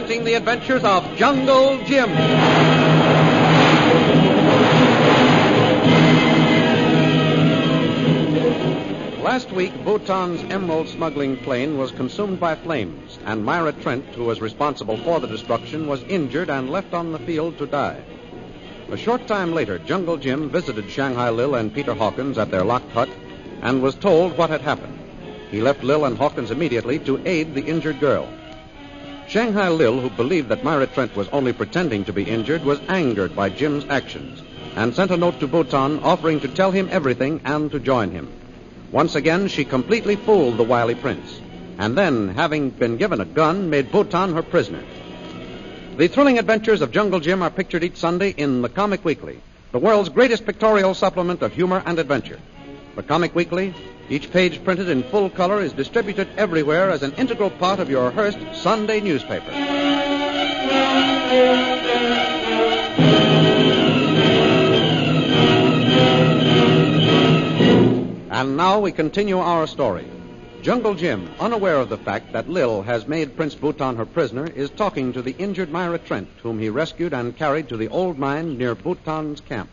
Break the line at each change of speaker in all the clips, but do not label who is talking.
presenting the adventures of Jungle Jim. Last week, Bhutan's emerald smuggling plane was consumed by flames, and Myra Trent, who was responsible for the destruction, was injured and left on the field to die. A short time later, Jungle Jim visited Shanghai Lil and Peter Hawkins at their locked hut and was told what had happened. He left Lil and Hawkins immediately to aid the injured girl. Shanghai Lil, who believed that Myra Trent was only pretending to be injured, was angered by Jim's actions and sent a note to Bhutan offering to tell him everything and to join him. Once again, she completely fooled the wily prince, and then, having been given a gun, made Bhutan her prisoner. The thrilling adventures of Jungle Jim are pictured each Sunday in The Comic Weekly, the world's greatest pictorial supplement of humor and adventure. The Comic Weekly, each page printed in full color, is distributed everywhere as an integral part of your Hearst Sunday newspaper. And now we continue our story. Jungle Jim, unaware of the fact that Lil has made Prince Bhutan her prisoner, is talking to the injured Myra Trent, whom he rescued and carried to the old mine near Bhutan's camp.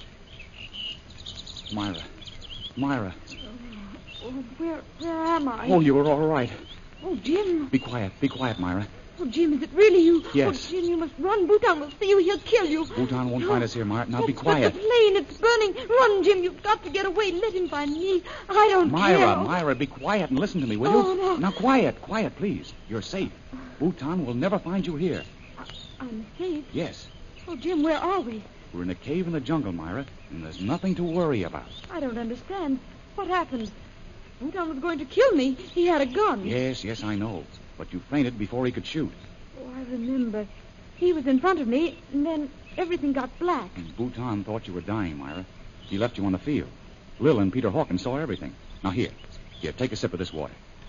Myra.
Where am I?
Oh, you were all right.
Oh, Jim.
Be quiet, Myra.
Oh, Jim, is it really you?
Yes.
Oh, Jim, you must run. Bhutan will see you. He'll kill you.
Bhutan won't find us here, Myra. Now, be
But
quiet.
the plane, it's burning. Run, Jim. You've got to get away. Let him find me. I don't care.
Myra, be quiet and listen to me, will
Oh,
you?
no.
Now, quiet, please. You're safe. Bhutan will never find you here.
I'm safe.
Yes.
Oh, Jim, where are we?
We're in a cave in the jungle, Myra, and there's nothing to worry about.
I don't understand. What happened? Bhutan was going to kill me. He had a gun.
Yes, I know. But you fainted before he could shoot.
Oh, I remember. He was in front of me, and then everything got black.
And Bhutan thought you were dying, Myra. He left you on the field. Lil and Peter Hawkins saw everything. Now, here, take a sip of this water.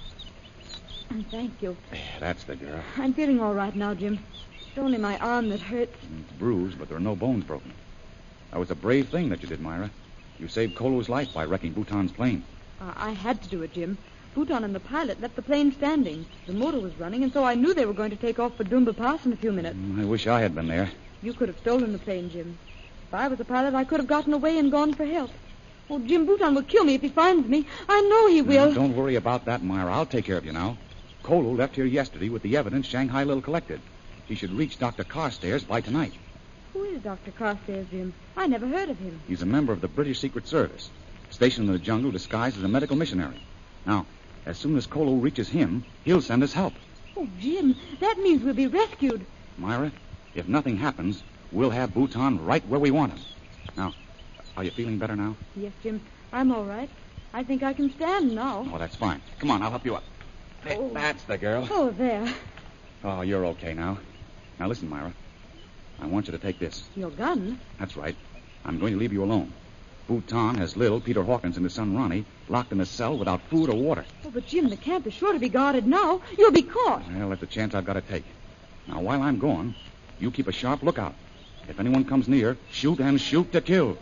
Thank you.
That's the girl.
I'm feeling all right now, Jim. It's only my arm that hurts.
It's bruised, but there are no bones broken. That was a brave thing that you did, Myra. You saved Kolu's life by wrecking Bhutan's plane.
I had to do it, Jim. Bhutan and the pilot left the plane standing. The motor was running, and so I knew they were going to take off for Dumba Pass in a few minutes.
I wish I had been there.
You could have stolen the plane, Jim. If I was a pilot, I could have gotten away and gone for help. Oh, Jim, Bhutan will kill me if he finds me. I know he will.
Now, don't worry about that, Myra. I'll take care of you now. Kolu left here yesterday with the evidence Shanghai Lil collected. He should reach Dr. Carstairs by tonight.
Who is Dr. Carstairs, Jim? I never heard of him.
He's a member of the British Secret Service, stationed in the jungle disguised as a medical missionary. Now, as soon as Kolu reaches him, he'll send us help.
Oh, Jim, that means we'll be rescued.
Myra, if nothing happens, we'll have Bhutan right where we want him. Now, are you feeling better now?
Yes, Jim, I'm all right. I think I can stand now.
Oh, that's fine. Come on, I'll help you up.
Oh.
That's the girl.
Oh, there.
Oh, you're okay now. Now, listen, Myra. I want you to take this.
Your gun?
That's right. I'm going to leave you alone. Bhutan has Lil, Peter Hawkins, and his son Ronnie locked in a cell without food or water.
Oh, but Jim, the camp is sure to be guarded now. You'll be caught.
Well, that's a chance I've got to take. Now, while I'm gone, you keep a sharp lookout. If anyone comes near, shoot and shoot to kill.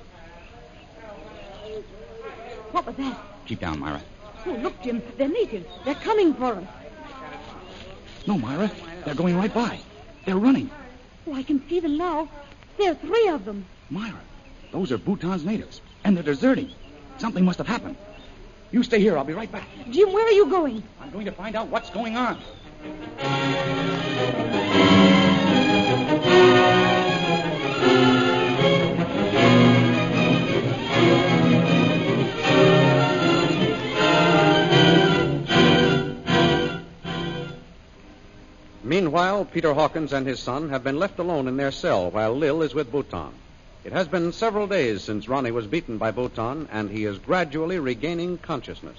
What was that?
Keep down, Myra.
Oh, look, Jim. They're natives. They're coming for us.
No, Myra. They're going right by. They're running.
Oh, I can see them now. There are 3 of them.
Myra, those are Bhutan's natives, and they're deserting. Something must have happened. You stay here. I'll be right back.
Jim, where are you going?
I'm going to find out what's going on.
Meanwhile, Peter Hawkins and his son have been left alone in their cell while Lil is with Bhutan. It has been several days since Ronnie was beaten by Bhutan, and he is gradually regaining consciousness.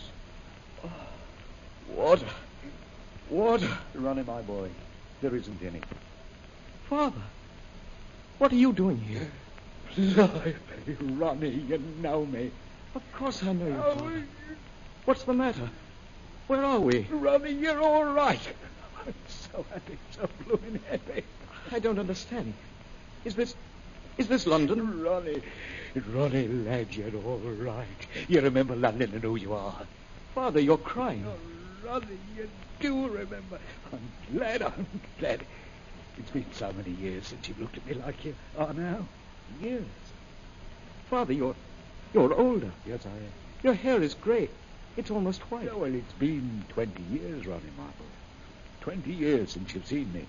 Water. Ronnie, my boy, there isn't any.
Father, what are you doing here?
Life, Ronnie, you know me.
Of course I know you, Father. What's the matter? Where are we?
Ronnie, you're all right. I'm so happy, so blooming happy.
I don't understand. Is this London?
Ronnie, lad, you're all right. You remember London and who you are.
Father, you're crying.
Oh, Ronnie, you do remember. I'm glad. It's been so many years since you've looked at me like you are now.
Years. Father, you're older.
Yes, I am.
Your hair is gray. It's almost white.
Oh, well, it's been 20 years, Ronnie Marple. 20 years since you've seen me.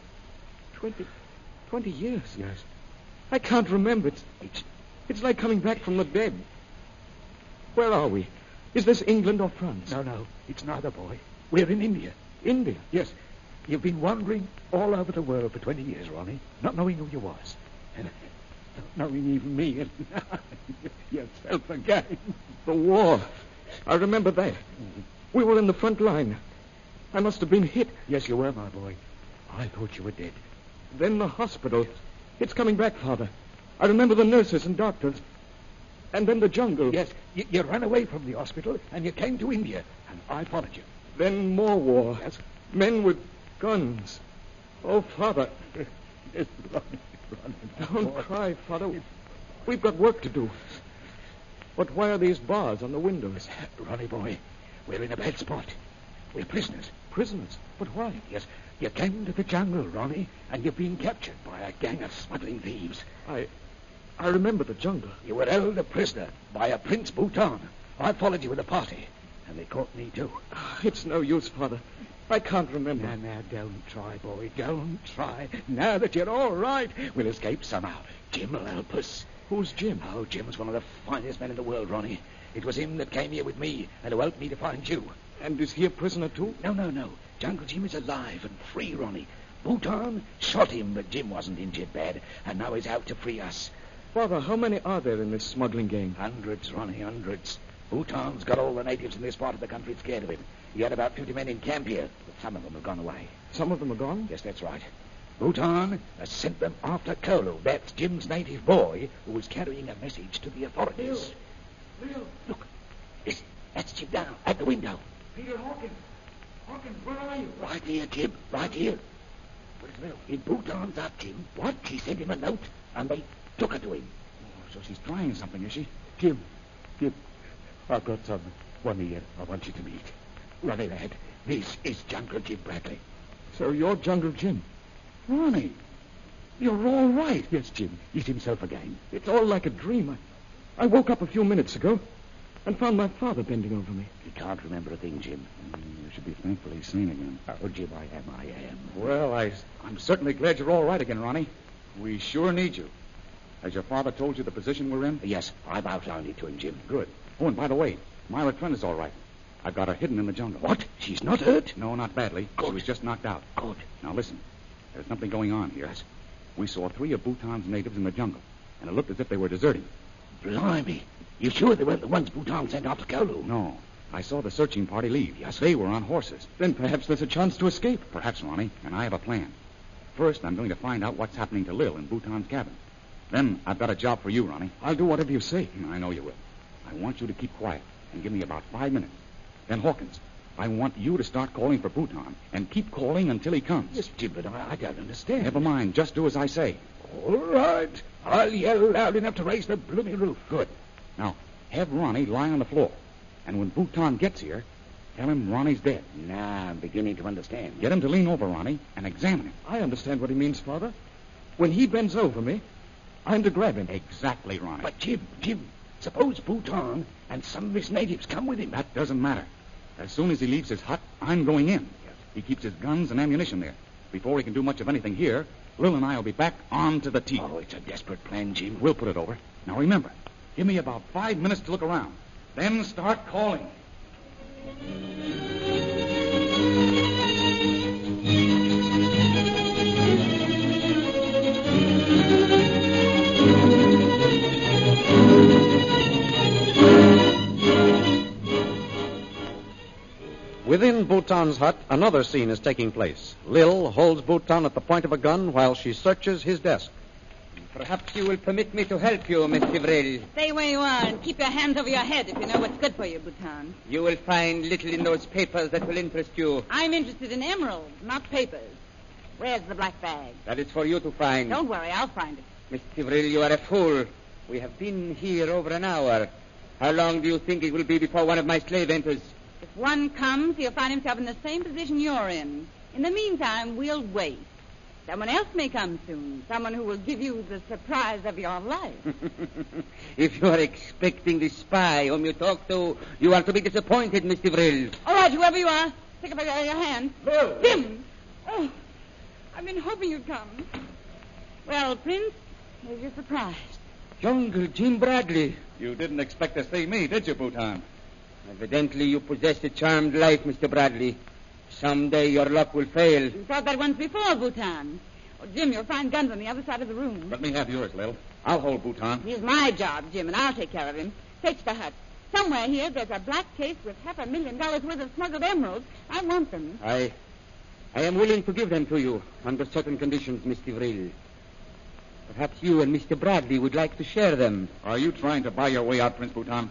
20 years?
Yes.
I can't remember. It's like coming back from the dead. Where are we? Is this England or France?
No, it's neither, boy. We're in India.
India?
Yes. You've been wandering all over the world for 20 years, Ronnie, not knowing who you was. And not knowing even me. And yourself again.
The war. I remember that. We were in the front line. I must have been hit.
Yes, you were, my boy. I thought you were dead.
Then the hospital. It's coming back, Father. I remember the nurses and doctors. And then the jungle.
Yes, you ran away from the hospital and you came to India, and I followed you.
Then more war.
Yes.
Men with guns. Oh, Father.
Yes, Ronnie,
Don't cry, Father. We've got work to do. But why are these bars on the windows?
Ronnie, boy, we're in a bad spot. We're prisoners.
Prisoners? But why?
Yes, you came to the jungle, Ronnie, and you've been captured by a gang of smuggling thieves.
I remember the jungle.
You were held a prisoner by a Prince Bhutan. I followed you with a party, and they caught me too.
It's no use, Father. I can't remember.
Now, don't try, boy. Don't try. Now that you're all right, we'll escape somehow. Jim will help us.
Who's Jim?
Oh, Jim's one of the finest men in the world, Ronnie. It was him that came here with me and who helped me to find you.
And is he a prisoner, too?
No. Jungle Jim is alive and free, Ronnie. Bhutan shot him, but Jim wasn't injured bad, and now he's out to free us.
Father, how many are there in this smuggling gang?
Hundreds, Ronnie, hundreds. Bhutan's got all the natives in this part of the country scared of him. He had about 50 men in camp here, but some of them have gone away.
Some of them are gone?
Yes, that's right. Bhutan has sent them after Kolo. That's Jim's native boy who was carrying a message to the authorities.
Lil.
Look, that's Jim down at the window.
Peter Hawkins. Hawkins, where are you?
Right here, Jim, right here. Where's Lil? In Bhutan's hut, Jim. What? She sent him a note, and they took her to him.
Oh, so she's trying something, is she?
Jim, I've got someone here I want you to meet. Ronnie, lad, this is Jungle Jim Bradley.
So you're Jungle Jim?
Ronnie, you're all right.
Yes, Jim, he's himself again.
It's all like a dream. I woke up a few minutes ago and found my father bending over me.
He can't remember a thing, Jim.
You should be thankful he's sane again.
Oh, Jim, I am.
Well, I'm certainly glad you're all right again, Ronnie. We sure need you. Has your father told you the position we're in?
Yes, I've outlined it to him, Jim.
Good. Oh, and by the way, Myra Trent is all right. I've got her hidden in the jungle.
What? She's not hurt?
No, not badly.
Good.
She was just knocked out.
Good.
Now, listen. There's something going on here.
Yes.
We saw 3 of Bhutan's natives in the jungle, and it looked as if they were deserting.
Blimey. You sure they weren't the ones Bhutan sent after Kolo?
No. I saw the searching party leave. Yes, they were on horses.
Then perhaps there's a chance to escape.
Perhaps, Ronnie, and I have a plan. First, I'm going to find out what's happening to Lil in Bhutan's cabin. Then I've got a job for you, Ronnie.
I'll do whatever you say.
I know you will. I want you to keep quiet and give me about 5 minutes. Then, Hawkins, I want you to start calling for Bhutan and keep calling until he comes.
Yes, Jim, but I don't understand.
Never mind. Just do as I say.
All right. I'll yell loud enough to raise the blooming roof.
Good. Now, have Ronnie lie on the floor. And when Bhutan gets here, tell him Ronnie's dead.
Now I'm beginning to understand.
Get him to lean over Ronnie and examine him.
I understand what he means, Father. When he bends over me, I'm to grab him.
Exactly, Ronnie.
But, Jim, suppose Bhutan and some of his natives come with him.
That doesn't matter. As soon as he leaves his hut, I'm going in.
Yes.
He keeps his guns and ammunition there. Before he can do much of anything here, Lil and I will be back armed to the teeth.
Oh, it's a desperate plan, Jim.
We'll put it over. Now, remember, give me about 5 minutes to look around. Then start calling.
Within Bhutan's hut, another scene is taking place. Lil holds Bhutan at the point of a gun while she searches his desk.
Perhaps you will permit me to help you, Miss Tivril.
Stay where you are and keep your hands over your head if you know what's good for you, Bhutan.
You will find little in those papers that will interest you.
I'm interested in emeralds, not papers. Where's the black bag?
That is for you to find.
Don't worry, I'll find it.
Miss Tivril, you are a fool. We have been here over an hour. How long do you think it will be before one of my slave enters?
If one comes, he'll find himself in the same position you're in. In the meantime, we'll wait. Someone else may come soon. Someone who will give you the surprise of your life.
If you are expecting the spy whom you talk to, you are to be disappointed, Mr. Vril.
All right, whoever you are, take up your hand.
Bill!
Jim! Oh, I've been hoping you'd come. Well, Prince, here's your surprise.
Jungle Jim Bradley.
You didn't expect to see me, did you, Bhutan?
Evidently, you possess a charmed life, Mr. Bradley. Someday your luck will fail.
You thought that once before, Bhutan. Oh, Jim, you'll find guns on the other side of the room.
Let me have yours, Lil. I'll hold Bhutan.
Here's my job, Jim, and I'll take care of him. Search the hut. Somewhere here, there's a black case with $500,000 worth of smuggled emeralds. I want them.
I am willing to give them to you under certain conditions, Mr. Vril. Perhaps you and Mr. Bradley would like to share them.
Are you trying to buy your way out, Prince Bhutan?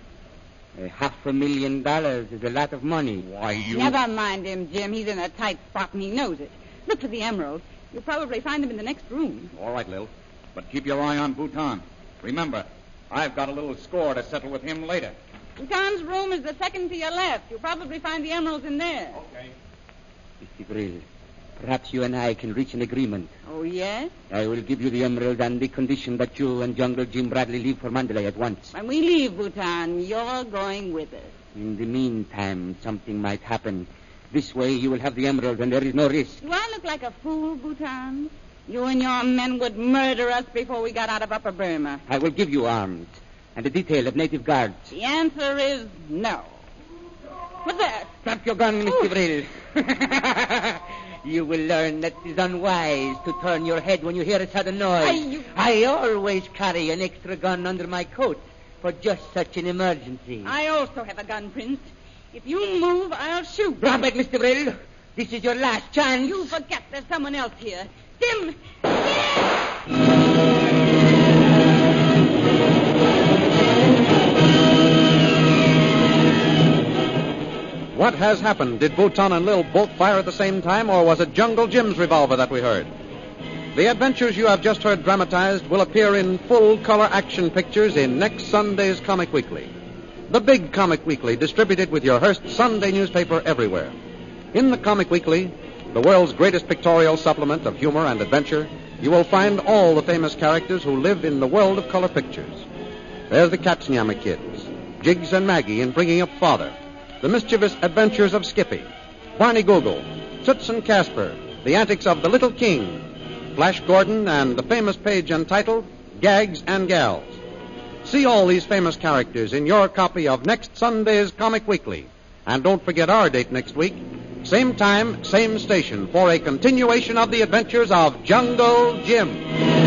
$500,000 is a lot of money.
Why, you...
Never mind him, Jim. He's in a tight spot, and he knows it. Look for the emeralds. You'll probably find them in the next room.
All right, Lil. But keep your eye on Bhutan. Remember, I've got a little score to settle with him later.
Bhutan's room is the second to your left. You'll probably find the emeralds in there.
Okay.
Mr. Vril, perhaps you and I can reach an agreement.
Oh, yes?
I will give you the emerald on the condition that you and Jungle Jim Bradley leave for Mandalay at once.
When we leave Bhutan, you're going with us.
In the meantime, something might happen. This way you will have the emerald and there is no risk.
Do I look like a fool, Bhutan? You and your men would murder us before we got out of Upper Burma.
I will give you arms and a detail of native guards.
The answer is no. What's that?
Drop your gun, Mr. Vril. You will learn that it is unwise to turn your head when you hear a sudden noise. I always carry an extra gun under my coat for just such an emergency.
I also have a gun, Prince. If you move, I'll shoot.
Drop it, Mr. Vril. This is your last chance.
You forget there's someone else here. Jim!
What has happened? Did Bhutan and Lil both fire at the same time, or was it Jungle Jim's revolver that we heard? The adventures you have just heard dramatized will appear in full-color action pictures in next Sunday's Comic Weekly. The big Comic Weekly, distributed with your Hearst Sunday newspaper everywhere. In the Comic Weekly, the world's greatest pictorial supplement of humor and adventure, you will find all the famous characters who live in the world of color pictures. There's the Katzenjammer Kids, Jiggs and Maggie in Bringing Up Father, the mischievous adventures of Skippy, Barney Google, Toots and Casper, the antics of the Little King, Flash Gordon, and the famous page entitled Gags and Gals. See all these famous characters in your copy of next Sunday's Comic Weekly. And don't forget our date next week, same time, same station, for a continuation of the adventures of Jungle Jim.